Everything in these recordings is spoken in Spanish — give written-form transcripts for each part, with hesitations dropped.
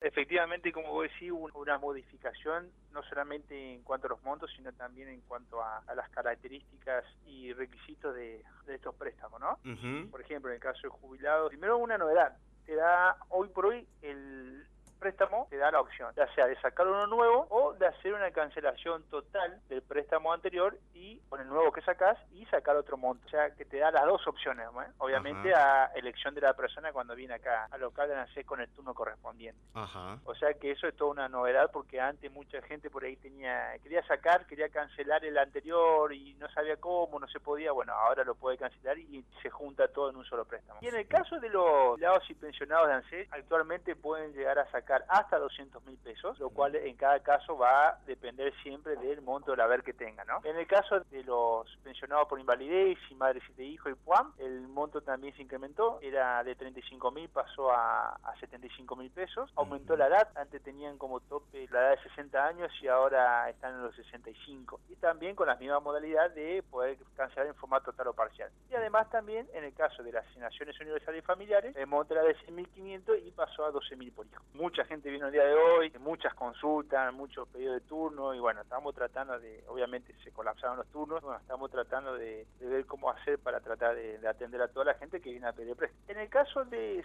Efectivamente, como vos decís, una modificación no solamente en cuanto a los montos, sino también en cuanto a las características y requisitos de estos préstamos, ¿no? Por ejemplo, en el caso de jubilados, primero una novedad, te da hoy por hoy el préstamo, te da la opción, ya sea de sacar uno nuevo o de hacer una cancelación total del préstamo anterior y con el nuevo que sacás y sacar otro monto. O sea, que te da las dos opciones, ¿no? Obviamente a elección de la persona cuando viene acá al local de ANSES con el turno correspondiente. O sea que eso es toda una novedad, porque antes mucha gente por ahí quería sacar, quería cancelar el anterior y no sabía cómo, no se podía. Bueno, ahora lo puede cancelar y se junta todo en un solo préstamo. Y en el caso de los jubilados y pensionados de ANSES, actualmente pueden llegar a sacar hasta 200.000 pesos, lo cual en cada caso va a depender siempre del monto del haber que tenga, ¿no? En el caso de los pensionados por invalidez y madres y de hijos y PUAM, el monto también se incrementó, era de 35.000, pasó a 75.000 pesos, aumentó la edad, antes tenían como tope la edad de 60 años y ahora están en los 65, y también con la misma modalidad de poder cancelar en formato total o parcial. Y además también en el caso de las asignaciones universales y familiares, el monto era de 6.500 y pasó a 12.000 por hijo. Mucha gente vino el día de hoy, muchas consultas, muchos pedidos de turno, y bueno, estamos tratando de, obviamente se colapsaron los turnos, bueno, estamos tratando de ver cómo hacer para tratar de atender a toda la gente que viene a pedir préstamo. En el caso de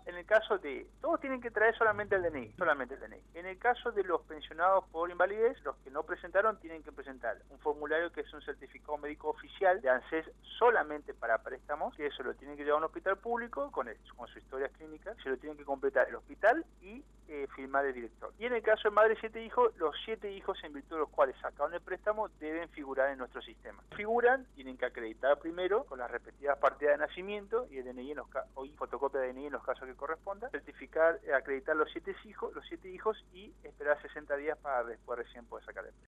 todos tienen que traer solamente el DNI, solamente el DNI. En el caso de los pensionados por invalidez, los que no presentaron tienen que presentar un formulario que es un certificado médico oficial de ANSES solamente para préstamos, que eso lo tienen que llevar a un hospital público con su historia clínica, se lo tienen que completar el hospital y firmar el director. Y en el caso de madre y 7 hijos, los 7 hijos en virtud de los cuales sacaron el préstamo deben figurar en nuestro sistema. Figuran, tienen que acreditar primero con las respectivas partidas de nacimiento y el DNI o fotocopia de DNI en los casos que corresponda, certificar, acreditar los 7 hijos y esperar 60 días para después recién poder sacar el préstamo.